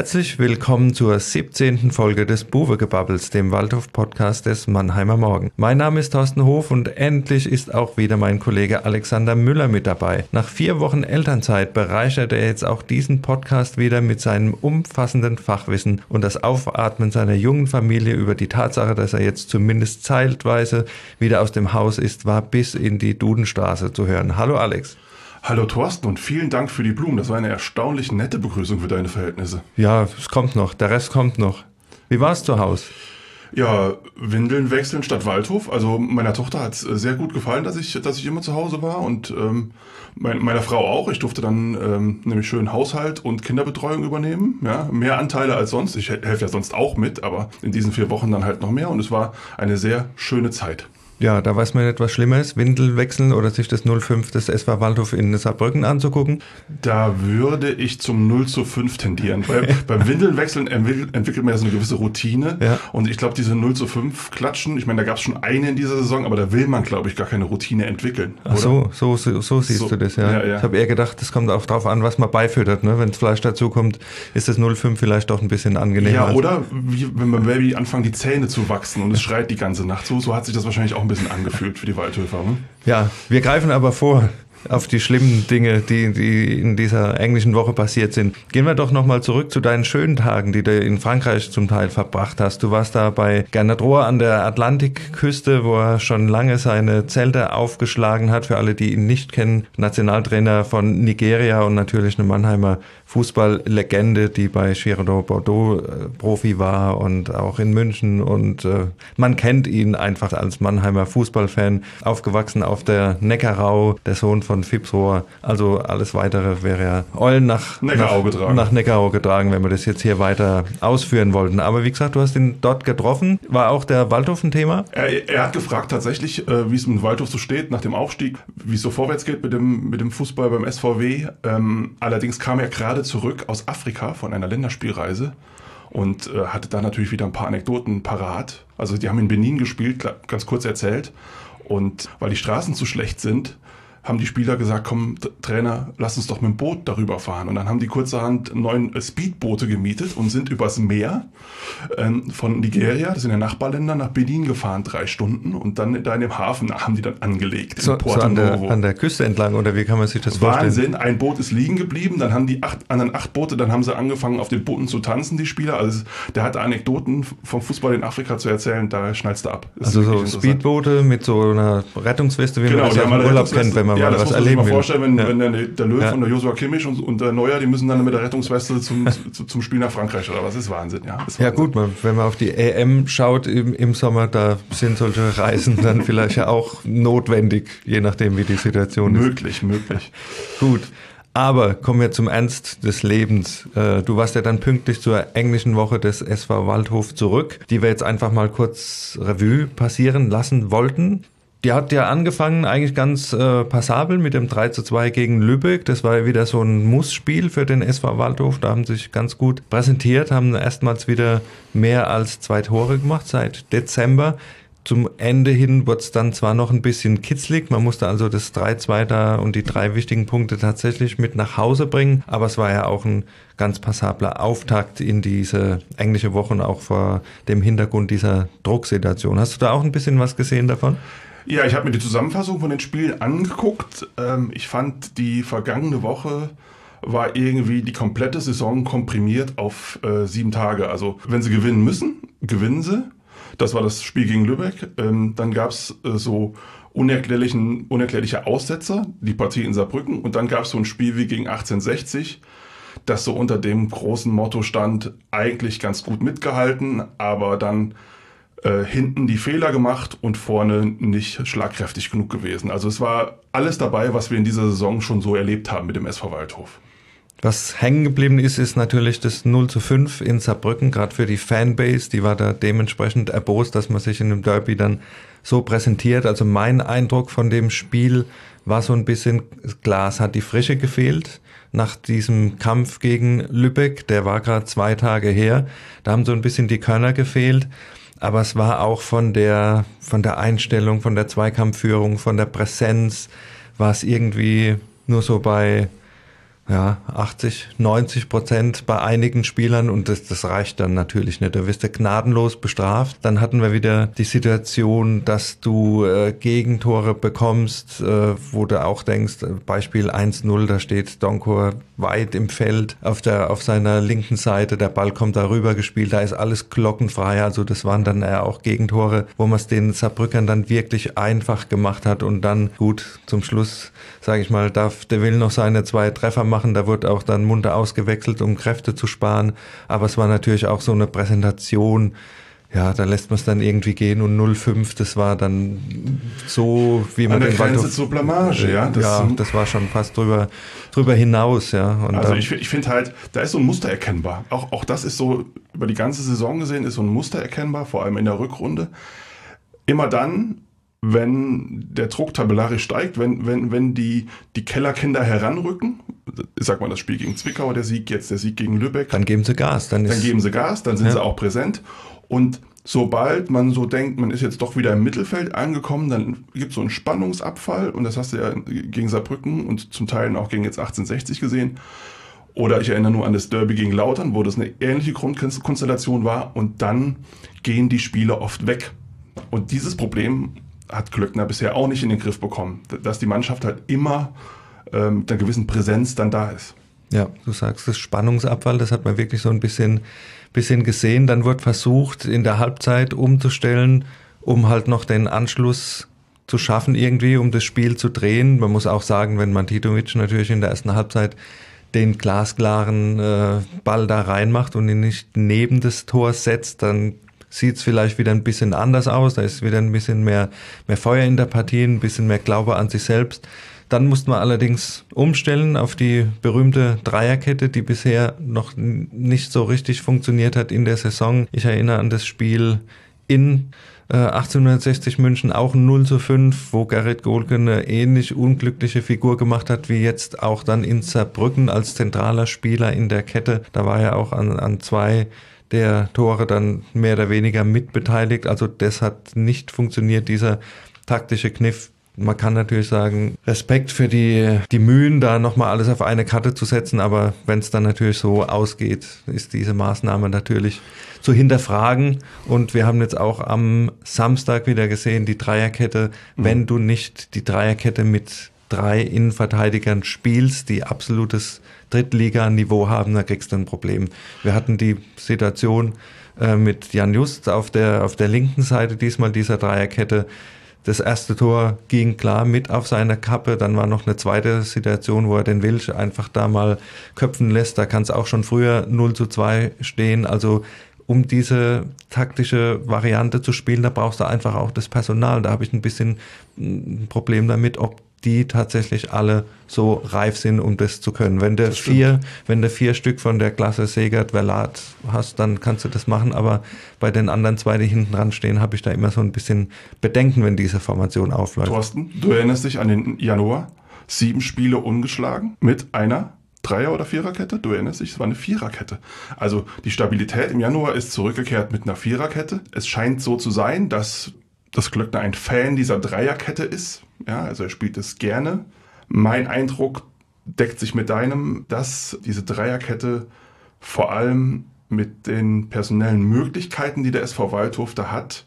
Herzlich willkommen zur 17. Folge des Buwegebabbels, dem Waldhof-Podcast des Mannheimer Morgen. Mein Name ist Thorsten Hof und endlich ist auch wieder mein Kollege Alexander Müller mit dabei. Nach 4 Wochen Elternzeit bereichert er jetzt auch diesen Podcast wieder mit seinem umfassenden Fachwissen und das Aufatmen seiner jungen Familie über die Tatsache, dass er jetzt zumindest zeitweise wieder aus dem Haus ist, war bis in die Dudenstraße zu hören. Hallo Alex. Hallo Thorsten und vielen Dank für die Blumen. Das war eine erstaunlich nette Begrüßung für deine Verhältnisse. Ja, es kommt noch. Der Rest kommt noch. Wie war es zu Hause? Ja, Windeln wechseln statt Waldhof. Also meiner Tochter hat es sehr gut gefallen, dass ich immer zu Hause war und meiner Frau auch. Ich durfte dann nämlich schön Haushalt und Kinderbetreuung übernehmen. Ja, mehr Anteile als sonst. Ich helfe ja sonst auch mit, aber in diesen 4 Wochen dann halt noch mehr. Und es war eine sehr schöne Zeit. Ja, da weiß man nicht, was schlimmer ist, Windel wechseln oder sich das 0:5 des SV Waldhof in Saarbrücken anzugucken? Da würde ich zum 0:5 tendieren. Beim Windeln wechseln entwickelt man ja so eine gewisse Routine. Ja. Und ich glaube, diese 0:5 Klatschen, ich meine, da gab es schon eine in dieser Saison, aber da will man, glaube ich, gar keine Routine entwickeln. Ach so siehst du das, ja. Ich habe eher gedacht, das kommt auch drauf an, was man beifüttert. Ne? Wenn das Fleisch dazu kommt, ist das 0:5 vielleicht doch ein bisschen angenehmer. Ja, oder wie, wenn beim Baby anfangen, die Zähne zu wachsen und es schreit die ganze Nacht. So hat sich das wahrscheinlich auch ein bisschen angefühlt für die Waldhöfer. Ne? Ja, wir greifen aber vor auf die schlimmen Dinge, die in dieser englischen Woche passiert sind. Gehen wir doch nochmal zurück zu deinen schönen Tagen, die du in Frankreich zum Teil verbracht hast. Du warst da bei Gernot Rohr an der Atlantikküste, wo er schon lange seine Zelte aufgeschlagen hat. Für alle, die ihn nicht kennen, Nationaltrainer von Nigeria und natürlich eine Mannheimer Fußballlegende, die bei Girondins Bordeaux Profi war und auch in München. Und man kennt ihn einfach als Mannheimer Fußballfan, aufgewachsen auf der Neckarau, der Sohn von Fips Rohr. Also alles Weitere wäre ja Eulen nach Neckarau getragen, wenn wir das jetzt hier weiter ausführen wollten. Aber wie gesagt, du hast ihn dort getroffen. War auch der Waldhof ein Thema? Er hat gefragt tatsächlich, wie es mit Waldhof so steht nach dem Aufstieg, wie es so vorwärts geht mit dem Fußball beim SVW. Allerdings kam er gerade zurück aus Afrika von einer Länderspielreise und hatte da natürlich wieder ein paar Anekdoten parat. Also die haben in Benin gespielt, ganz kurz erzählt. Und weil die Straßen zu schlecht sind, haben die Spieler gesagt, komm Trainer, lass uns doch mit dem Boot darüber fahren. Und dann haben die kurzerhand 9 Speedboote gemietet und sind übers Meer von Nigeria, das sind ja Nachbarländer, nach Benin gefahren, 3 Stunden. Und dann da in dem Hafen haben die dann angelegt. So an der Küste entlang, oder wie kann man sich das vorstellen? Wahnsinn, ein Boot ist liegen geblieben, dann haben die 8 Boote, dann haben sie angefangen auf den Booten zu tanzen, die Spieler. Also der hatte Anekdoten vom Fußball in Afrika zu erzählen, da schnallst du ab. Also so Speedboote mit so einer Rettungsweste, wie man das ja im Urlaub kennt, wenn man ja, das muss man sich mal vorstellen, wenn der Löw und der Joshua Kimmich und der Neuer, die müssen dann mit der Rettungsweste zum Spiel nach Frankreich oder was, ist Wahnsinn. Ja, ist Wahnsinn. Ja gut, wenn man auf die EM schaut im Sommer, da sind solche Reisen dann vielleicht ja auch notwendig, je nachdem wie die Situation ist. Möglich. Gut. Aber kommen wir zum Ernst des Lebens. Du warst ja dann pünktlich zur englischen Woche des SV Waldhof zurück, die wir jetzt einfach mal kurz Revue passieren lassen wollten. Die hat ja angefangen eigentlich ganz passabel mit dem 3:2 gegen Lübeck. Das war ja wieder so ein Mussspiel für den SV Waldhof. Da haben sie sich ganz gut präsentiert, haben erstmals wieder mehr als 2 Tore gemacht seit Dezember. Zum Ende hin wurde es dann zwar noch ein bisschen kitzlig, man musste also das 3:2 da und die 3 wichtigen Punkte tatsächlich mit nach Hause bringen, aber es war ja auch ein ganz passabler Auftakt in diese englische Woche und auch vor dem Hintergrund dieser Drucksituation. Hast du da auch ein bisschen was gesehen davon? Ja, ich habe mir die Zusammenfassung von den Spielen angeguckt. Ich fand, die vergangene Woche war irgendwie die komplette Saison komprimiert auf 7 Tage. Also wenn sie gewinnen müssen, gewinnen sie. Das war das Spiel gegen Lübeck. Dann gab es so unerklärliche Aussetzer, die Partie in Saarbrücken. Und dann gab es so ein Spiel wie gegen 1860, das so unter dem großen Motto stand, eigentlich ganz gut mitgehalten, aber dann hinten die Fehler gemacht und vorne nicht schlagkräftig genug gewesen. Also es war alles dabei, was wir in dieser Saison schon so erlebt haben mit dem SV Waldhof. Was hängen geblieben ist natürlich das 0:5 in Saarbrücken, gerade für die Fanbase. Die war da dementsprechend erbost, dass man sich in einem Derby dann so präsentiert. Also mein Eindruck von dem Spiel war so ein bisschen, Glas hat die Frische gefehlt nach diesem Kampf gegen Lübeck. Der war gerade 2 Tage her. Da haben so ein bisschen die Körner gefehlt. Aber es war auch von der Einstellung, von der Zweikampfführung, von der Präsenz, war es irgendwie nur so bei 80-90% bei einigen Spielern und das reicht dann natürlich nicht. Da wirst du gnadenlos bestraft. Dann hatten wir wieder die Situation, dass du Gegentore bekommst, wo du auch denkst, Beispiel 1-0, da steht Donkor weit im Feld auf seiner linken Seite, der Ball kommt darüber gespielt, da ist alles glockenfrei. Also das waren dann auch Gegentore, wo man es den Saarbrückern dann wirklich einfach gemacht hat und dann gut zum Schluss, sage ich mal, darf der Will noch seine 2 Treffer machen. Da wurde auch dann munter ausgewechselt, um Kräfte zu sparen. Aber es war natürlich auch so eine Präsentation, ja, da lässt man es dann irgendwie gehen und 0-5, das war dann so, wie man den Grenze zur Blamage, ja. Das war schon fast drüber hinaus, ja. Und also ich finde halt, da ist so ein Muster erkennbar. Auch das ist so, über die ganze Saison gesehen, ist so ein Muster erkennbar, vor allem in der Rückrunde. Immer dann, wenn der Druck tabellarisch steigt, wenn die Kellerkinder heranrücken, ich sag mal das Spiel gegen Zwickau, der Sieg gegen Lübeck. Dann geben sie Gas. Dann geben sie Gas, dann sind sie auch präsent. Und sobald man so denkt, man ist jetzt doch wieder im Mittelfeld angekommen, dann gibt es so einen Spannungsabfall. Und das hast du ja gegen Saarbrücken und zum Teil auch gegen jetzt 1860 gesehen. Oder ich erinnere nur an das Derby gegen Lautern, wo das eine ähnliche Grundkonstellation war. Und dann gehen die Spieler oft weg. Und dieses Problem hat Glöckner bisher auch nicht in den Griff bekommen, dass die Mannschaft halt immer mit einer gewissen Präsenz dann da ist. Ja, du sagst, das Spannungsabfall, das hat man wirklich so ein bisschen gesehen. Dann wird versucht, in der Halbzeit umzustellen, um halt noch den Anschluss zu schaffen irgendwie, um das Spiel zu drehen. Man muss auch sagen, wenn Mantitovic natürlich in der ersten Halbzeit den glasklaren Ball da reinmacht und ihn nicht neben das Tor setzt, dann sieht es vielleicht wieder ein bisschen anders aus. Da ist wieder ein bisschen mehr Feuer in der Partie, ein bisschen mehr Glaube an sich selbst. Dann musste man allerdings umstellen auf die berühmte Dreierkette, die bisher noch nicht so richtig funktioniert hat in der Saison. Ich erinnere an das Spiel in 1860 München, auch 0-5, wo Gerrit Gohlke eine ähnlich unglückliche Figur gemacht hat, wie jetzt auch dann in Saarbrücken als zentraler Spieler in der Kette. Da war er auch an 2 der Tore dann mehr oder weniger mitbeteiligt. Also das hat nicht funktioniert, dieser taktische Kniff. Man kann natürlich sagen, Respekt für die Mühen, da nochmal alles auf eine Karte zu setzen, aber wenn es dann natürlich so ausgeht, ist diese Maßnahme natürlich zu hinterfragen. Und wir haben jetzt auch am Samstag wieder gesehen, die Dreierkette, wenn du nicht die Dreierkette mit 3 Innenverteidigern spielst, die absolutes Drittliga-Niveau haben, da kriegst du ein Problem. Wir hatten die Situation mit Jan Just auf der linken Seite diesmal dieser Dreierkette. Das erste Tor ging klar mit auf seiner Kappe. Dann war noch eine zweite Situation, wo er den Wilsch einfach da mal köpfen lässt. Da kann es auch schon früher 0-2 stehen. Also um diese taktische Variante zu spielen, da brauchst du einfach auch das Personal. Da habe ich ein bisschen ein Problem damit, ob die tatsächlich alle so reif sind, um das zu können. Wenn du 4 Stück von der Klasse Segert, Verlat hast, dann kannst du das machen, aber bei den anderen 2, die hinten dran stehen, habe ich da immer so ein bisschen Bedenken, wenn diese Formation aufläuft. Thorsten, du erinnerst dich an den Januar, 7 Spiele ungeschlagen mit einer Dreier- oder Viererkette? Du erinnerst dich, es war eine Viererkette. Also die Stabilität im Januar ist zurückgekehrt mit einer Viererkette. Es scheint so zu sein, dass Glöckner ein Fan dieser Dreierkette ist. Ja, also er spielt es gerne. Mein Eindruck deckt sich mit deinem, dass diese Dreierkette vor allem mit den personellen Möglichkeiten, die der SV Waldhof da hat,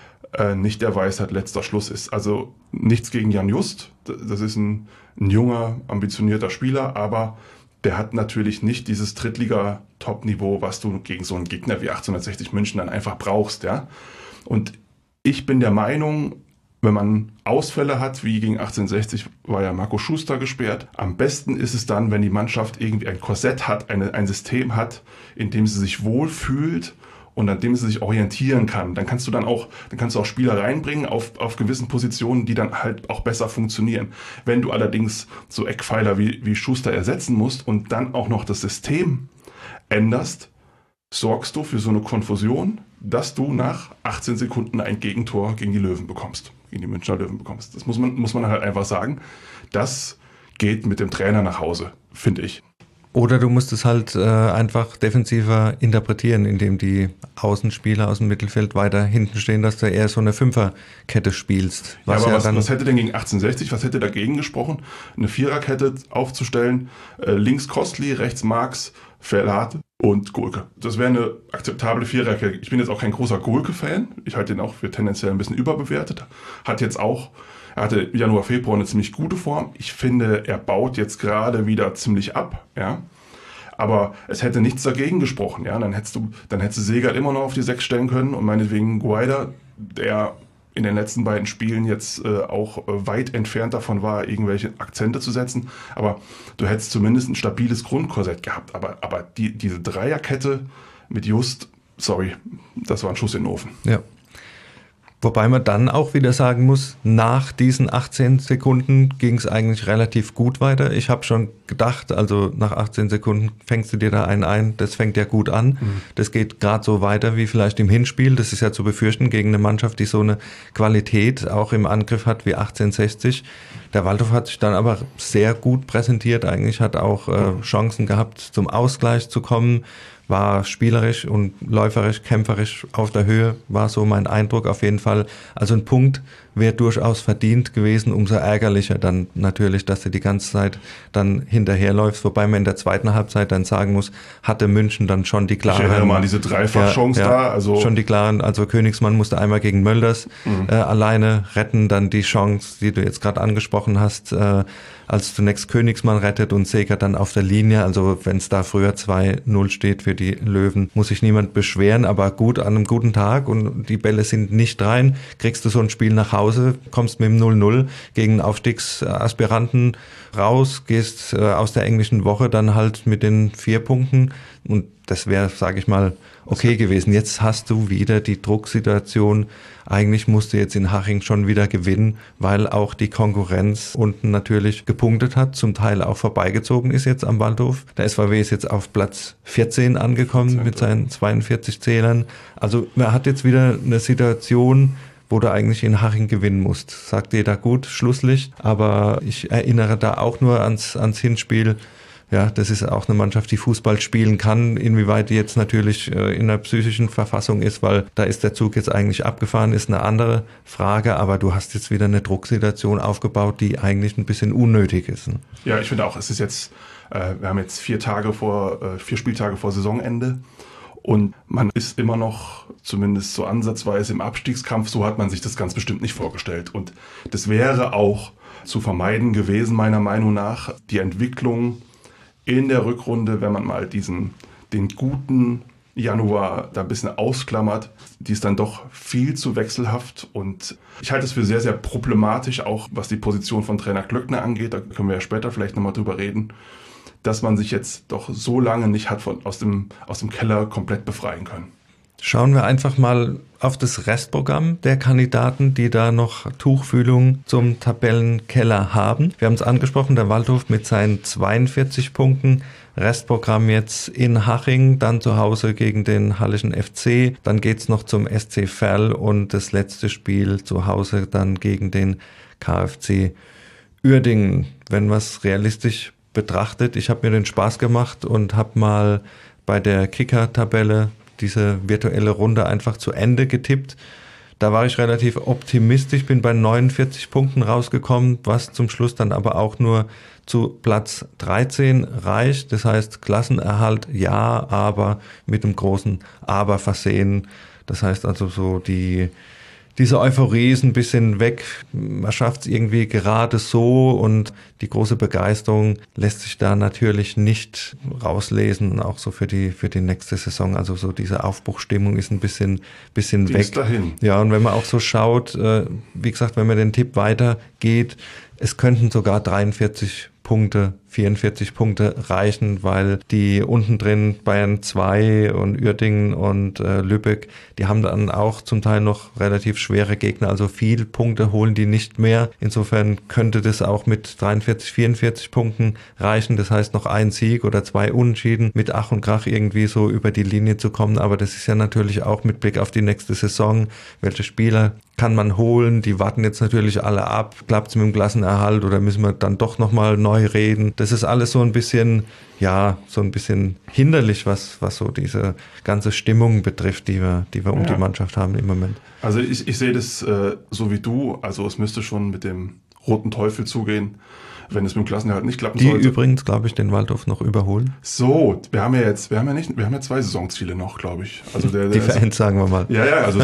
nicht der Weisheit letzter Schluss ist. Also nichts gegen Jan Just. Das ist ein junger, ambitionierter Spieler, aber der hat natürlich nicht dieses Drittliga-Top-Niveau, was du gegen so einen Gegner wie 1860 München dann einfach brauchst. Ja? Und ich bin der Meinung, wenn man Ausfälle hat, wie gegen 1860 war ja Marco Schuster gesperrt, am besten ist es dann, wenn die Mannschaft irgendwie ein Korsett hat, ein System hat, in dem sie sich wohlfühlt und an dem sie sich orientieren kann. Dann kannst du auch Spieler reinbringen auf gewissen Positionen, die dann halt auch besser funktionieren. Wenn du allerdings so Eckpfeiler wie Schuster ersetzen musst und dann auch noch das System änderst, sorgst du für so eine Konfusion, dass du nach 18 Sekunden ein Gegentor gegen die Löwen bekommst, gegen die Münchner Löwen bekommst. Das muss man halt einfach sagen. Das geht mit dem Trainer nach Hause, finde ich. Oder du musst es halt einfach defensiver interpretieren, indem die Außenspieler aus dem Mittelfeld weiter hinten stehen, dass du eher so eine Fünferkette spielst. Was hätte denn gegen 1860, was hätte dagegen gesprochen? Eine Viererkette aufzustellen, links Kostli, rechts Marx, Verlat und Gulke. Das wäre eine akzeptable Viererkette. Ich bin jetzt auch kein großer Gulke-Fan. Ich halte den auch für tendenziell ein bisschen überbewertet. Er hatte Januar, Februar eine ziemlich gute Form. Ich finde, er baut jetzt gerade wieder ziemlich ab, ja. Aber es hätte nichts dagegen gesprochen, ja. Dann hättest du Segert immer noch auf die 6 stellen können und meinetwegen Guaida, der in den letzten beiden Spielen jetzt auch weit entfernt davon war, irgendwelche Akzente zu setzen. Aber du hättest zumindest ein stabiles Grundkorsett gehabt. Aber diese Dreierkette mit Just, sorry, das war ein Schuss in den Ofen. Ja. Wobei man dann auch wieder sagen muss, nach diesen 18 Sekunden ging es eigentlich relativ gut weiter. Ich habe schon gedacht, also nach 18 Sekunden fängst du dir da einen ein, das fängt ja gut an. Das geht gerade so weiter wie vielleicht im Hinspiel. Das ist ja zu befürchten gegen eine Mannschaft, die so eine Qualität auch im Angriff hat wie 1860. Der Waldhof hat sich dann aber sehr gut präsentiert, eigentlich hat auch Chancen gehabt, zum Ausgleich zu kommen. War spielerisch und läuferisch, kämpferisch auf der Höhe, war so mein Eindruck auf jeden Fall. Also ein Punkt wäre durchaus verdient gewesen, umso ärgerlicher dann natürlich, dass du die ganze Zeit dann hinterherläufst, wobei man in der zweiten Halbzeit dann sagen muss, hatte München dann schon die klaren... Ich erinnere mal an diese Dreifachchance da. Also schon die klaren, also Königsmann musste einmal gegen Mölders alleine retten, dann die Chance, die du jetzt gerade angesprochen hast, als zunächst Königsmann rettet und Segert dann auf der Linie. Also wenn es da früher 2-0 steht für die Löwen, muss sich niemand beschweren. Aber gut, an einem guten Tag und die Bälle sind nicht rein, kriegst du so ein Spiel nach Hause, kommst mit dem 0-0 gegen einen Aufstiegsaspiranten raus, gehst aus der englischen Woche dann halt mit den 4 Punkten und das wäre, sage ich mal, okay gewesen. Jetzt hast du wieder die Drucksituation. Eigentlich musst du jetzt in Haching schon wieder gewinnen, weil auch die Konkurrenz unten natürlich gepunktet hat, zum Teil auch vorbeigezogen ist jetzt am Waldhof. Der SVW ist jetzt auf Platz 14 angekommen mit seinen 42 Zählern. Also man hat jetzt wieder eine Situation, wo du eigentlich in Haching gewinnen musst. Sagt jeder gut, Schlusslicht. Aber ich erinnere da auch nur ans Hinspiel. Ja, das ist auch eine Mannschaft, die Fußball spielen kann. Inwieweit die jetzt natürlich in der psychischen Verfassung ist, weil da ist der Zug jetzt eigentlich abgefahren, ist eine andere Frage. Aber du hast jetzt wieder eine Drucksituation aufgebaut, die eigentlich ein bisschen unnötig ist. Ja, ich finde auch, es ist jetzt, wir haben jetzt 4 Spieltage vor Saisonende. Und man ist immer noch, zumindest so ansatzweise im Abstiegskampf, so hat man sich das ganz bestimmt nicht vorgestellt. Und das wäre auch zu vermeiden gewesen, meiner Meinung nach, die Entwicklung in der Rückrunde, wenn man mal den guten Januar da ein bisschen ausklammert, die ist dann doch viel zu wechselhaft und ich halte es für sehr, sehr problematisch, auch was die Position von Trainer Glöckner angeht, da können wir ja später vielleicht nochmal drüber reden, dass man sich jetzt doch so lange nicht hat aus dem Keller komplett befreien können. Schauen wir einfach mal auf das Restprogramm der Kandidaten, die da noch Tuchfühlung zum Tabellenkeller haben. Wir haben es angesprochen, der Waldhof mit seinen 42 Punkten. Restprogramm jetzt in Haching, dann zu Hause gegen den Hallischen FC. Dann geht's noch zum SC Verl und das letzte Spiel zu Hause dann gegen den KfC Uerdingen. Wenn man es realistisch betrachtet, ich habe mir den Spaß gemacht und habe mal bei der Kicker-Tabelle diese virtuelle Runde einfach zu Ende getippt. Da war ich relativ optimistisch, bin bei 49 Punkten rausgekommen, was zum Schluss dann aber auch nur zu Platz 13 reicht. Das heißt, Klassenerhalt ja, aber mit einem großen Aber versehen. Das heißt also so diese Euphorie ist ein bisschen weg. Man schafft es irgendwie gerade so und die große Begeisterung lässt sich da natürlich nicht rauslesen, auch so für die nächste Saison. Also so diese Aufbruchstimmung ist ein bisschen Die weg. ist dahin. Ja, und wenn man auch so schaut, wie gesagt, wenn man den Tipp weitergeht, es könnten sogar 44 Punkte reichen, weil die unten drin Bayern 2 und Uerdingen und Lübeck, die haben dann auch zum Teil noch relativ schwere Gegner, also viel Punkte holen die nicht mehr. Insofern könnte das auch mit 43, 44 Punkten reichen. Das heißt noch ein Sieg oder 2 Unentschieden mit Ach und Krach irgendwie so über die Linie zu kommen. Aber das ist ja natürlich auch mit Blick auf die nächste Saison. Welche Spieler kann man holen? Die warten jetzt natürlich alle ab. Klappt es mit dem Klassenerhalt oder müssen wir dann doch nochmal neu reden? das ist alles so ein bisschen, ja, so ein bisschen hinderlich, was so diese ganze Stimmung betrifft, die wir um die Mannschaft haben im Moment. Also ich sehe das so wie du, also es müsste schon mit dem roten Teufel zugehen, wenn es mit dem Klassenerhalt nicht klappen sollte. Die übrigens, glaube ich, den Waldhof noch überholen. So, wir haben ja 2 Saisonziele noch, glaube ich. Also die Fans, sagen wir mal. Ja, also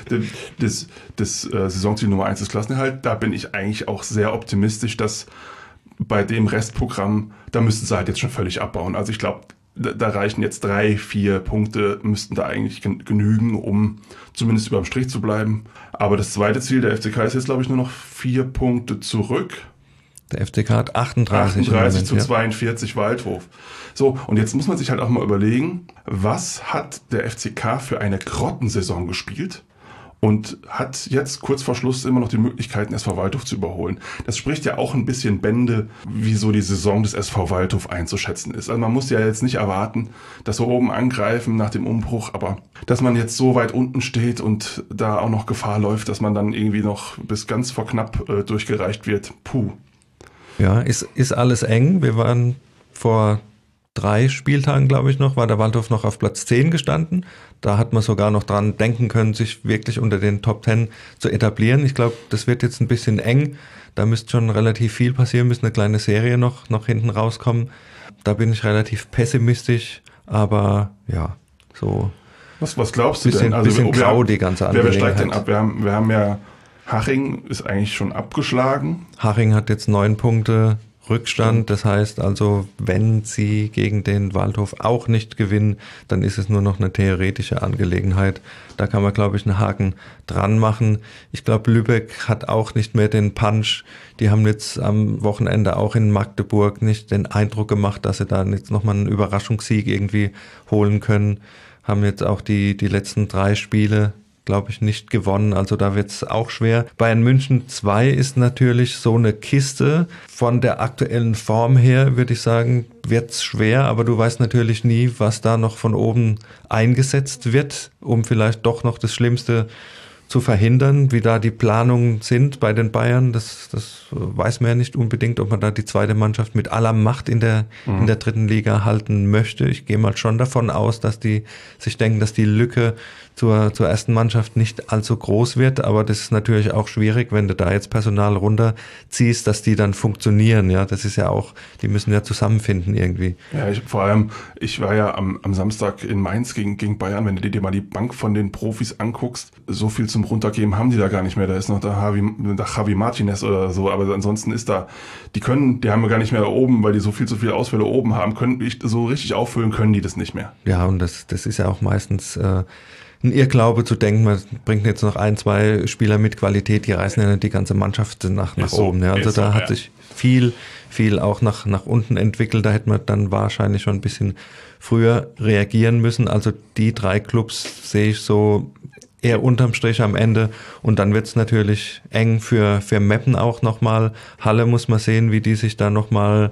das Saisonziel Nummer 1 ist Klassenerhalt. Da bin ich eigentlich auch sehr optimistisch, dass bei dem Restprogramm, da müssten sie halt jetzt schon völlig abbauen. Also ich glaube, da reichen jetzt 3-4 Punkte, müssten da eigentlich genügen, um zumindest überm Strich zu bleiben. Aber das zweite Ziel der FCK ist jetzt, glaube ich, nur noch 4 Punkte zurück. Der FCK hat 38 zu 42 Waldhof. So, und jetzt muss man sich halt auch mal überlegen, was hat der FCK für eine Grottensaison gespielt und hat jetzt kurz vor Schluss immer noch die Möglichkeiten, SV Waldhof zu überholen. Das spricht ja auch ein bisschen Bände, wie so die Saison des SV Waldhof einzuschätzen ist. Also man muss ja jetzt nicht erwarten, dass wir oben angreifen nach dem Umbruch, aber dass man jetzt so weit unten steht und da auch noch Gefahr läuft, dass man dann irgendwie noch bis ganz vor knapp durchgereicht wird, puh. Ja, ist alles eng. Wir waren vor 3 Spieltagen, glaube ich noch, war der Waldhof noch auf Platz 10 gestanden. Da hat man sogar noch dran denken können, sich wirklich unter den Top 10 zu etablieren. Ich glaube, das wird jetzt ein bisschen eng. Da müsste schon relativ viel passieren, müsste eine kleine Serie noch hinten rauskommen. Da bin ich relativ pessimistisch, aber ja, so. Was glaubst du denn? Also, bisschen grau die ganze Angelegenheit. Wer steigt denn ab? Wir haben ja Haching ist eigentlich schon abgeschlagen. Haching hat jetzt 9 Punkte Rückstand. Das heißt also, wenn sie gegen den Waldhof auch nicht gewinnen, dann ist es nur noch eine theoretische Angelegenheit. Da kann man, glaube ich, einen Haken dran machen. Ich glaube, Lübeck hat auch nicht mehr den Punch. Die haben jetzt am Wochenende auch in Magdeburg nicht den Eindruck gemacht, dass sie da jetzt nochmal einen Überraschungssieg irgendwie holen können. Haben jetzt auch die letzten 3 Spiele, glaube ich, nicht gewonnen. Also da wird es auch schwer. Bayern München 2 ist natürlich so eine Kiste. Von der aktuellen Form her, würde ich sagen, wird es schwer. Aber du weißt natürlich nie, was da noch von oben eingesetzt wird, um vielleicht doch noch das Schlimmste zu verhindern, wie da die Planungen sind bei den Bayern. Das weiß man ja nicht unbedingt, ob man da die zweite Mannschaft mit aller Macht in der 3. Liga halten möchte. Ich gehe mal schon davon aus, dass die sich denken, dass die Lücke zur ersten Mannschaft nicht allzu groß wird, aber das ist natürlich auch schwierig, wenn du da jetzt Personal runterziehst, dass die dann funktionieren, ja, das ist ja auch, die müssen ja zusammenfinden irgendwie. Ja, ich war ja am Samstag in Mainz gegen Bayern, wenn du dir mal die Bank von den Profis anguckst, so viel zum Runtergeben haben die da gar nicht mehr, da ist noch der Javi Martinez oder so, aber ansonsten ist da, die haben wir gar nicht mehr oben, weil die so viel zu viele Ausfälle oben haben, so richtig auffüllen können die das nicht mehr. Ja, und das ist ja auch meistens ein Irrglaube zu denken, man bringt jetzt noch 1, 2 Spieler mit Qualität, die reißen ja nicht die ganze Mannschaft nach oben. Ja. Also da hat sich viel auch nach unten entwickelt. Da hätte man dann wahrscheinlich schon ein bisschen früher reagieren müssen. Also die 3 Clubs sehe ich so eher unterm Strich am Ende. Und dann wird es natürlich eng für Meppen auch nochmal. Halle muss man sehen, wie die sich da nochmal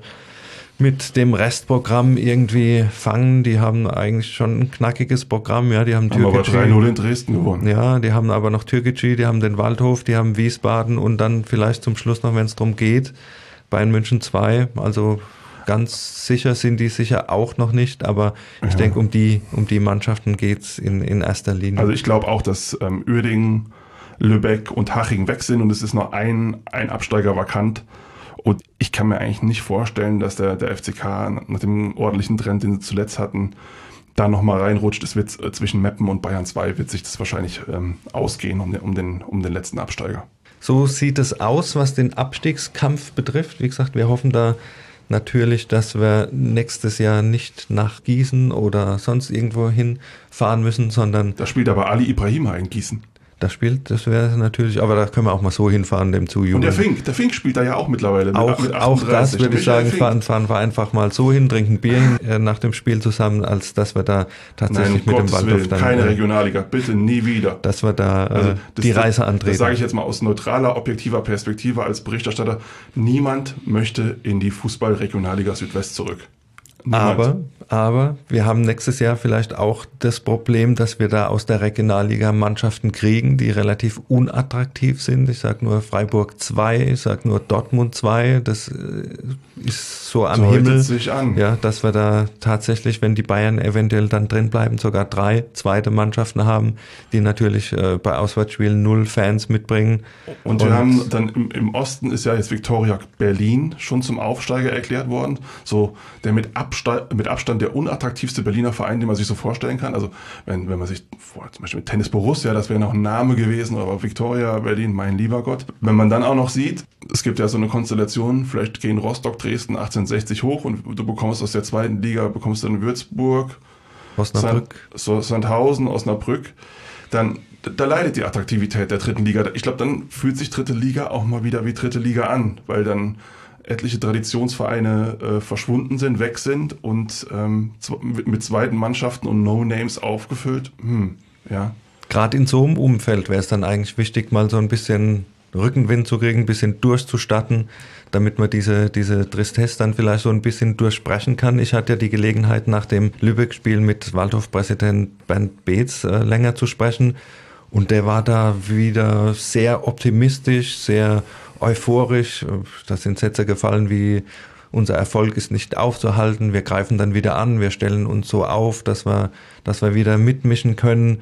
mit dem Restprogramm irgendwie fangen. Die haben eigentlich schon ein knackiges Programm. Ja, die haben aber 3-0 in Dresden gewonnen. Ja, die haben aber noch Türkgücü, die haben den Waldhof, die haben Wiesbaden und dann vielleicht zum Schluss noch, wenn es darum geht, Bayern München 2. Also ganz sicher sind die sicher auch noch nicht, aber ich denke, um die Mannschaften geht's in erster Linie. Also ich glaube auch, dass Uerdingen, Lübeck und Haching weg sind und es ist noch ein Absteiger vakant. Und ich kann mir eigentlich nicht vorstellen, dass der FCK nach dem ordentlichen Trend, den sie zuletzt hatten, da nochmal reinrutscht. Es wird zwischen Meppen und Bayern 2 wird sich das wahrscheinlich ausgehen um den letzten Absteiger. So sieht es aus, was den Abstiegskampf betrifft. Wie gesagt, wir hoffen da natürlich, dass wir nächstes Jahr nicht nach Gießen oder sonst irgendwo hinfahren müssen, sondern... Da spielt aber Ali Ibrahima in Gießen. Das wäre natürlich, aber da können wir auch mal so hinfahren, dem zujubeln. Und der Fink spielt da ja auch mittlerweile. Auch das würde ich sagen, fahren wir einfach mal so hin, trinken Bier nach dem Spiel zusammen, als dass wir da tatsächlich mit dem Waldhof dann... Keine Regionalliga, bitte nie wieder. Dass wir da die Reise antreten. Das sage ich jetzt mal aus neutraler, objektiver Perspektive als Berichterstatter. Niemand möchte in die Fußball-Regionalliga Südwest zurück. Aber wir haben nächstes Jahr vielleicht auch das Problem, dass wir da aus der Regionalliga Mannschaften kriegen, die relativ unattraktiv sind. Ich sage nur Freiburg 2, ich sage nur Dortmund 2. Das ist so am Himmel. Sich an. Ja, dass wir da tatsächlich, wenn die Bayern eventuell dann drin bleiben, sogar 3 zweite Mannschaften haben, die natürlich bei Auswärtsspielen 0 Fans mitbringen. Und wir haben dann im Osten ist ja jetzt Viktoria Berlin schon zum Aufsteiger erklärt worden. So der mit Abstand der unattraktivste Berliner Verein, den man sich so vorstellen kann. Also wenn man sich zum Beispiel mit Tennis Borussia, das wäre noch ein Name gewesen, aber Viktoria Berlin, mein lieber Gott. Wenn man dann auch noch sieht, es gibt ja so eine Konstellation, vielleicht gehen Rostock, Dresden 1860 hoch und du bekommst aus der zweiten Liga, bekommst dann Würzburg, Osnabrück, Sandhausen, Osnabrück, dann da leidet die Attraktivität der dritten Liga. Ich glaube, dann fühlt sich dritte Liga auch mal wieder wie dritte Liga an, weil dann etliche Traditionsvereine verschwunden sind, weg sind und mit zweiten Mannschaften und No-Names aufgefüllt. Ja. Gerade in so einem Umfeld wäre es dann eigentlich wichtig, mal so ein bisschen Rückenwind zu kriegen, ein bisschen durchzustatten, damit man diese Tristesse dann vielleicht so ein bisschen durchsprechen kann. Ich hatte ja die Gelegenheit, nach dem Lübeck-Spiel mit Waldhof-Präsident Bernd Beetz länger zu sprechen. Und der war da wieder sehr optimistisch, sehr euphorisch. Da sind Sätze gefallen wie: Unser Erfolg ist nicht aufzuhalten, wir greifen dann wieder an, wir stellen uns so auf, dass wir wieder mitmischen können.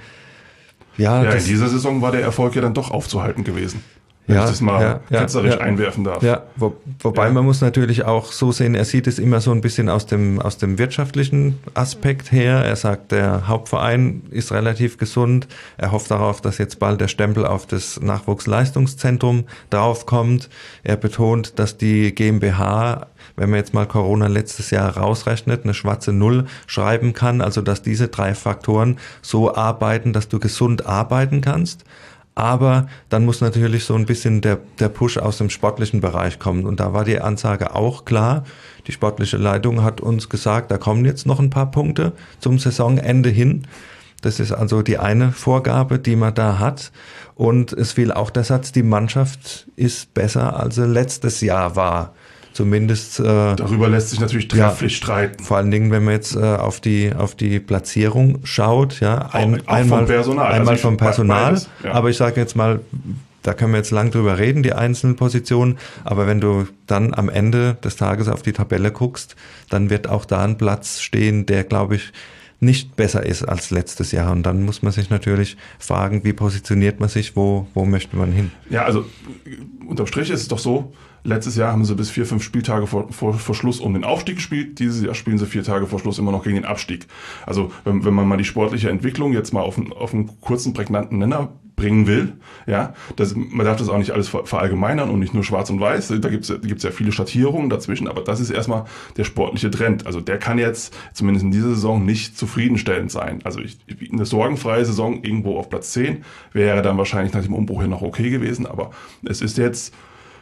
Ja, in dieser Saison war der Erfolg ja dann doch aufzuhalten gewesen. Wenn ich das mal ketzerisch einwerfen darf. Ja, wobei man muss natürlich auch so sehen, er sieht es immer so ein bisschen aus dem wirtschaftlichen Aspekt her. Er sagt, der Hauptverein ist relativ gesund. Er hofft darauf, dass jetzt bald der Stempel auf das Nachwuchsleistungszentrum draufkommt. Er betont, dass die GmbH, wenn man jetzt mal Corona letztes Jahr rausrechnet, eine schwarze Null schreiben kann. Also dass diese 3 Faktoren so arbeiten, dass du gesund arbeiten kannst. Aber dann muss natürlich so ein bisschen der Push aus dem sportlichen Bereich kommen. Und da war die Ansage auch klar. Die sportliche Leitung hat uns gesagt, da kommen jetzt noch ein paar Punkte zum Saisonende hin. Das ist also die eine Vorgabe, die man da hat. Und es fiel auch der Satz, die Mannschaft ist besser, als sie letztes Jahr war. Zumindest darüber lässt sich natürlich trefflich streiten. Vor allen Dingen, wenn man jetzt auf die Platzierung schaut, ja, einmal vom Personal, einmal vom Personal. Beides, ja. Aber ich sage jetzt mal, da können wir jetzt lang drüber reden, die einzelnen Positionen. Aber wenn du dann am Ende des Tages auf die Tabelle guckst, dann wird auch da ein Platz stehen, der, glaube ich, nicht besser ist als letztes Jahr. Und dann muss man sich natürlich fragen, wie positioniert man sich, wo möchte man hin? Ja, also unterm Strich ist es doch so, letztes Jahr haben sie bis 4-5 Spieltage vor Schluss um den Aufstieg gespielt. Dieses Jahr spielen sie 4 Tage vor Schluss immer noch gegen den Abstieg. Also wenn man mal die sportliche Entwicklung jetzt mal auf einen kurzen, prägnanten Nenner bringen will, ja, man darf das auch nicht alles verallgemeinern und nicht nur schwarz und weiß. Da gibt's ja viele Schattierungen dazwischen, aber das ist erstmal der sportliche Trend. Also der kann jetzt zumindest in dieser Saison nicht zufriedenstellend sein. Also eine sorgenfreie Saison irgendwo auf Platz 10 wäre dann wahrscheinlich nach dem Umbruch hier noch okay gewesen, aber es ist jetzt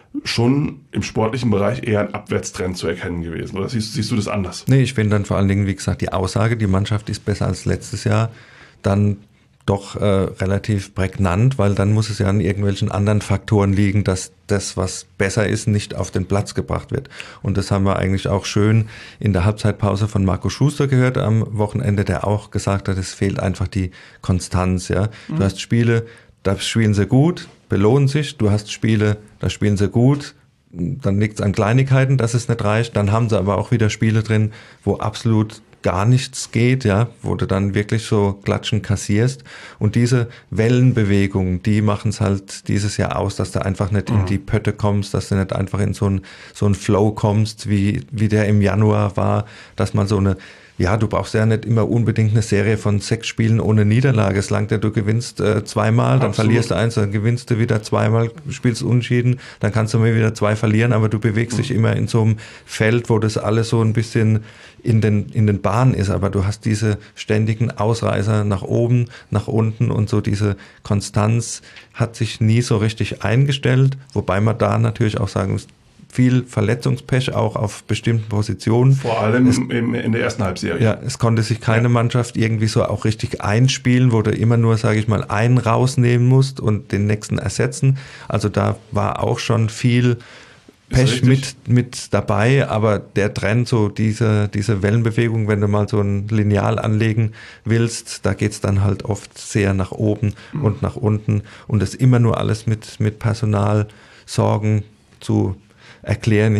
schon im sportlichen Bereich eher ein Abwärtstrend zu erkennen gewesen. Oder siehst du das anders? Nee, ich finde dann vor allen Dingen, wie gesagt, die Aussage, die Mannschaft ist besser als letztes Jahr, dann doch relativ prägnant, weil dann muss es ja an irgendwelchen anderen Faktoren liegen, dass das, was besser ist, nicht auf den Platz gebracht wird. Und das haben wir eigentlich auch schön in der Halbzeitpause von Marco Schuster gehört am Wochenende, der auch gesagt hat, es fehlt einfach die Konstanz. Ja, du hast Spiele, da spielen sie gut, belohnen sich. Du hast Spiele, da spielen sie gut, dann liegt es an Kleinigkeiten, dass es nicht reicht. Dann haben sie aber auch wieder Spiele drin, wo absolut gar nichts geht, ja, wo du dann wirklich so Klatschen kassierst. Und diese Wellenbewegungen, die machen es halt dieses Jahr aus, dass du einfach nicht in die Pötte kommst, dass du nicht einfach in so ein Flow kommst, wie der im Januar war, dass man so eine, ja, du brauchst ja nicht immer unbedingt eine Serie von 6 Spielen ohne Niederlage. Es langt ja, du gewinnst zweimal, dann verlierst du 1, dann gewinnst du wieder zweimal, spielst unentschieden, dann kannst du mal wieder 2 verlieren, aber du bewegst dich immer in so einem Feld, wo das alles so ein bisschen in den Bahnen ist, aber du hast diese ständigen Ausreißer nach oben, nach unten und so diese Konstanz hat sich nie so richtig eingestellt, wobei man da natürlich auch sagen muss, viel Verletzungspech auch auf bestimmten Positionen. Vor allem in der ersten Halbserie. Ja, es konnte sich keine Mannschaft irgendwie so auch richtig einspielen, wo du immer nur, sage ich mal, einen rausnehmen musst und den nächsten ersetzen. Also da war auch schon viel Pech mit dabei, aber der Trend, so diese Wellenbewegung, wenn du mal so ein Lineal anlegen willst, da geht's dann halt oft sehr nach oben und nach unten und das immer nur alles mit Personalsorgen zu erklären.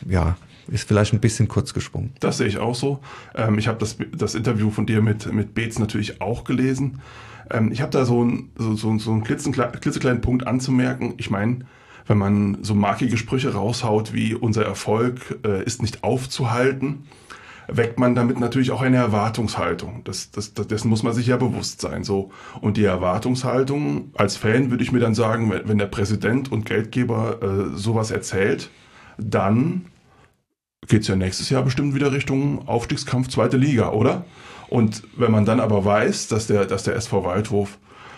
Ist vielleicht ein bisschen kurz gesprungen. Das sehe ich auch so. Ich habe das Interview von dir mit Beetz natürlich auch gelesen. Ich habe da so einen klitzekleinen Punkt anzumerken. Ich meine, wenn man so markige Sprüche raushaut wie unser Erfolg ist nicht aufzuhalten, weckt man damit natürlich auch eine Erwartungshaltung. Dessen muss man sich ja bewusst sein. So. Und die Erwartungshaltung als Fan würde ich mir dann sagen, wenn der Präsident und Geldgeber sowas erzählt, dann geht es ja nächstes Jahr bestimmt wieder Richtung Aufstiegskampf 2. Liga, oder? Und wenn man dann aber weiß, dass der SV Waldhof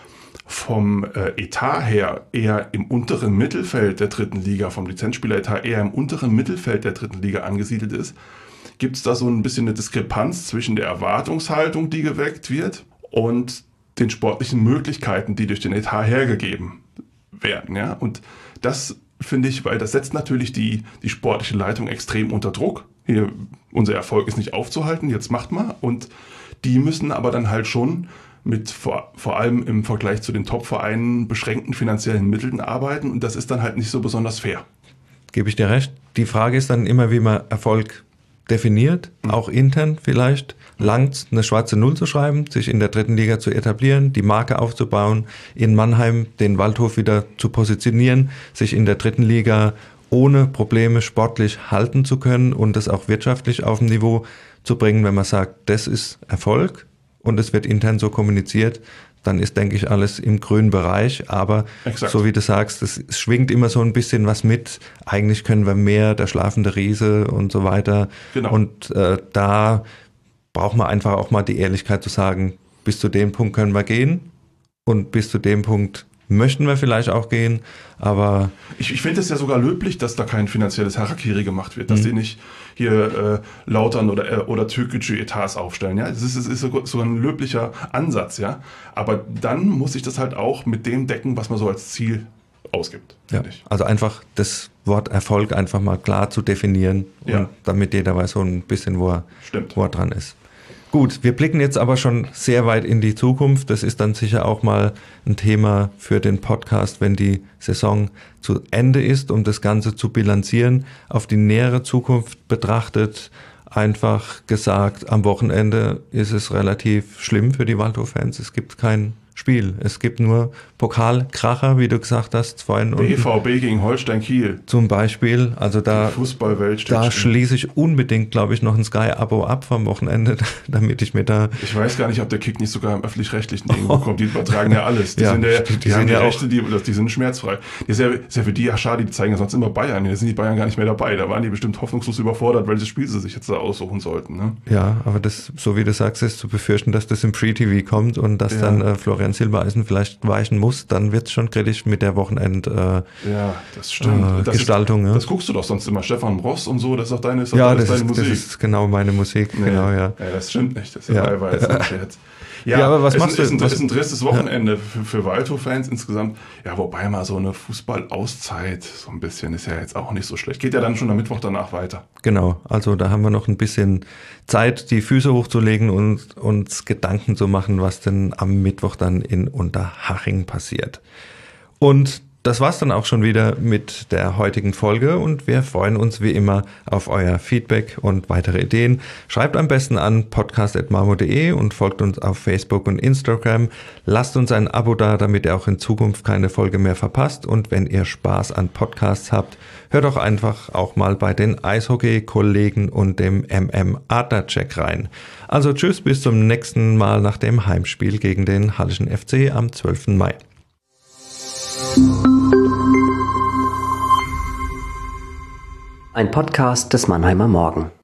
vom Etat her eher im unteren Mittelfeld der 3. Liga, vom Lizenzspieleretat eher im unteren Mittelfeld der 3. Liga angesiedelt ist, gibt es da so ein bisschen eine Diskrepanz zwischen der Erwartungshaltung, die geweckt wird, und den sportlichen Möglichkeiten, die durch den Etat hergegeben werden. Ja? Und das finde ich, weil das setzt natürlich die sportliche Leitung extrem unter Druck. Hier, unser Erfolg ist nicht aufzuhalten, jetzt macht mal. Und die müssen aber dann halt schon mit vor allem im Vergleich zu den Top-Vereinen beschränkten finanziellen Mitteln arbeiten und das ist dann halt nicht so besonders fair. Gebe ich dir recht. Die Frage ist dann immer, wie man Erfolg definiert, auch intern vielleicht. Langt eine schwarze Null zu schreiben, sich in der 3. Liga zu etablieren, die Marke aufzubauen, in Mannheim den Waldhof wieder zu positionieren, sich in der 3. Liga ohne Probleme sportlich halten zu können und das auch wirtschaftlich auf ein Niveau zu bringen, wenn man sagt, das ist Erfolg und es wird intern so kommuniziert, dann ist, denke ich, alles im grünen Bereich. Aber Exakt. So wie du sagst, es schwingt immer so ein bisschen was mit. Eigentlich können wir mehr, der schlafende Riese und so weiter. Genau. Und da braucht man einfach auch mal die Ehrlichkeit zu sagen, bis zu dem Punkt können wir gehen und bis zu dem Punkt möchten wir vielleicht auch gehen, aber... Ich finde es ja sogar löblich, dass da kein finanzielles Harakiri gemacht wird, dass die nicht hier Lautern oder türkische Etats aufstellen. Ja? Das ist sogar ein löblicher Ansatz, ja. Aber dann muss ich das halt auch mit dem decken, was man so als Ziel ausgibt. Ja, also einfach das Wort Erfolg einfach mal klar zu definieren, und damit jeder weiß so ein bisschen, wo er dran ist. Gut, wir blicken jetzt aber schon sehr weit in die Zukunft. Das ist dann sicher auch mal ein Thema für den Podcast, wenn die Saison zu Ende ist, um das Ganze zu bilanzieren. Auf die nähere Zukunft betrachtet, einfach gesagt, am Wochenende ist es relativ schlimm für die Waldhof-Fans. Es gibt kein Spiel. Es gibt nur Pokalkracher, wie du gesagt hast, vorhin. BVB gegen Holstein Kiel. Zum Beispiel. Also da schließe ich unbedingt, glaube ich, noch ein Sky-Abo ab vom Wochenende, damit ich mir da... Ich weiß gar nicht, ob der Kick nicht sogar im Öffentlich-Rechtlichen irgendwo kommt. Die übertragen ja alles. Die haben die Rechte, die sind schmerzfrei. Das ist ja für die schade, die zeigen ja sonst immer Bayern. Da sind die Bayern gar nicht mehr dabei. Da waren die bestimmt hoffnungslos überfordert, welches Spiel sie sich jetzt da aussuchen sollten. Ne? Ja, aber das, so wie du sagst, ist zu befürchten, dass das im Free-TV kommt und dass dann Florian Silbereisen vielleicht weichen muss, dann wird es schon kritisch mit der das stimmt. Gestaltung. Das guckst du doch sonst immer, Stefan Bross und so, das ist doch deine Musik. Das ist genau meine Musik. Nee, genau, ja. Das stimmt nicht, das ist ja teilweise ein Scherz. Ja, aber was machst du? Es ist ein tristes Wochenende für Waldhof-Fans insgesamt. Ja, wobei mal so eine Fußball-Auszeit so ein bisschen ist ja jetzt auch nicht so schlecht. Geht ja dann schon am Mittwoch danach weiter. Genau, also da haben wir noch ein bisschen Zeit, die Füße hochzulegen und uns Gedanken zu machen, was denn am Mittwoch dann in Unterhaching passiert. Und das war's dann auch schon wieder mit der heutigen Folge und wir freuen uns wie immer auf euer Feedback und weitere Ideen. Schreibt am besten an podcast@marmo.de und folgt uns auf Facebook und Instagram. Lasst uns ein Abo da, damit ihr auch in Zukunft keine Folge mehr verpasst. Und wenn ihr Spaß an Podcasts habt, hört doch einfach auch mal bei den Eishockey-Kollegen und dem Adlercheck rein. Also tschüss, bis zum nächsten Mal nach dem Heimspiel gegen den Hallischen FC am 12. Mai. Ein Podcast des Mannheimer Morgen.